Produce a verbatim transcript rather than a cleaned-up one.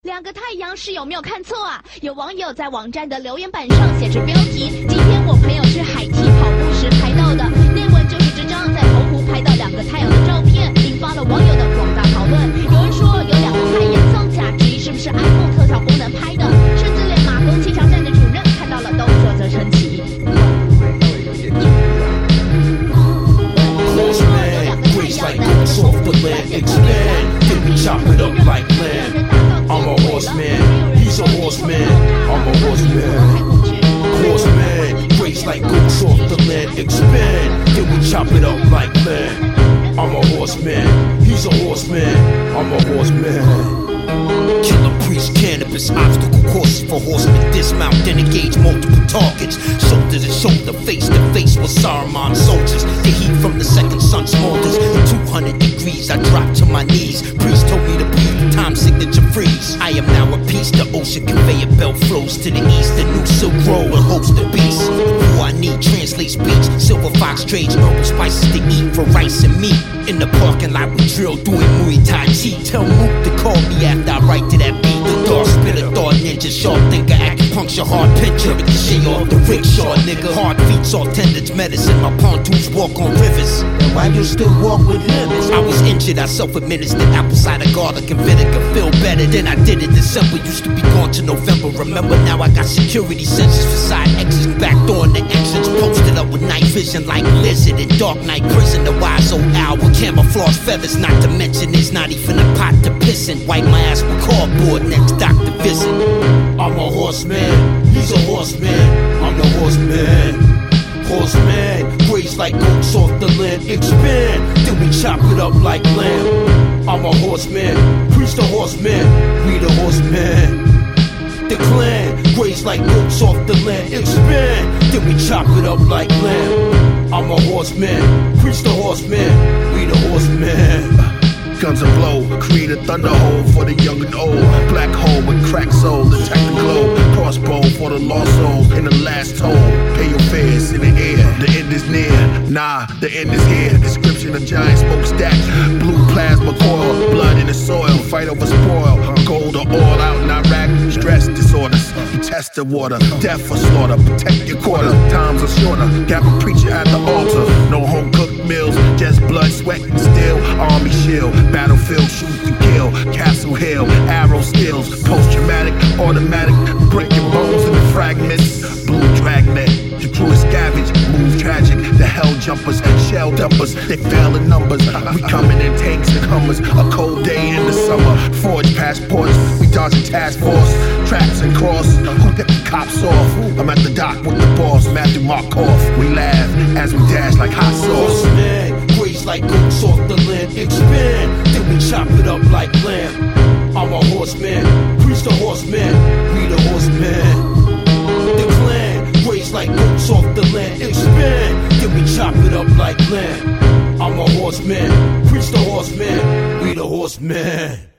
两个太阳是有没有看错啊？有网友在网站的留言板上写着标题：今天我朋友去海堤跑步时拍到的，内文就是这张在澎湖拍到两个太阳的照片，引发了网友的广大讨论。有人说有两个太阳造假，质疑是不是 iPhone 特效功能拍的，甚至连马公气象站的主任看到了都啧啧称奇。有人说有两个太阳的 I'm a horseman, he's a horseman, I'm a horseman. Horseman, race like goats off the land, expand, then we chop it up like land. I'm a horseman, he's a horseman, I'm a horseman. Killer priest, cannabis, obstacle courses for horsemen. Dismount, then engage multiple targets. Shoulder to shoulder, face to face with Saruman soldiers. The heat from the second sun smolders. two hundred degrees, I drop to my knees. Priest told me to breathe, time signature freeze. I am now a piece, the ocean conveyor belt flows to the east. The new Silk Road will host the beast. Who I need translates speech. Silver fox trades herbal spices to eat for rice and meat. In the parking lot we drill doing Muay Thai Chi. Tell Mook to call me after I write to that beat. The dark spitter, thought ninja, sharp thinker, acupuncture, hard pincher. Get the shit off the rickshaw, nigga. Hard feet, all tendons, medicine. My pontoons walk on rivers. And why you still walk with him? I was injured, I self-administered apple cider, garlic and vinegar. Feel better than I did in December. Used to be gone to November. Remember now I got security sensors for side exits. Back door in the entrance, posted up with night vision like lizard in Dark Knight Prison. The wise old owl with camouflage feathers. Not to mention there's not even a pot to piss in. Wipe my ass with cardboard next doctor visit. I'm a horseman, he's a horseman, I'm the horseman. Horseman, graze like goats off the land, expand, then we chop it up like lamb. I'm a horseman, priest a horseman, we the horseman. The clan, graze like goats off the land, expand, then we chop it up like lamb. I'm a horseman, priest a horseman, we the horseman. Guns a blow, create a thunder hole for the young and old. Black hole with cracked soul, detect the glow. Crossbow for the lost soul in the last toll. Pay your fares in the air, the end is near. Nah, the end is here. Description of giant smokestack. Blue plasma coil, blood in the soil. Fight over spoil, gold or oil out in Iraq. Stress disorders, you test the water. Death or slaughter, protect your quarter. Times are shorter, got a preacher at the altar. No home cooked meals, just blood, sweat and steel. Army shield. Battlefield, shoot to kill, Castle Hill, arrow skills, post-traumatic, automatic, breaking bones into fragments, blue dragnet, the crew is scavenge, move tragic, the hell jumpers, shell dumpers, they fail in numbers, we coming in tanks and hummers, a cold day in the summer, forge passports, we dodging task force, traps and cross, who get the cops off, I'm at the dock with the boss, Matthew Markoff, we laugh as we dash like hot sauce. Graze like goats off the land, expand, then we chop it up like lamb. I'm a horseman, priest a horseman, we the horseman. The clan, graze like goats off the land, expand, then we chop it up like lamb. I'm a horseman, priest a horseman, we the horseman.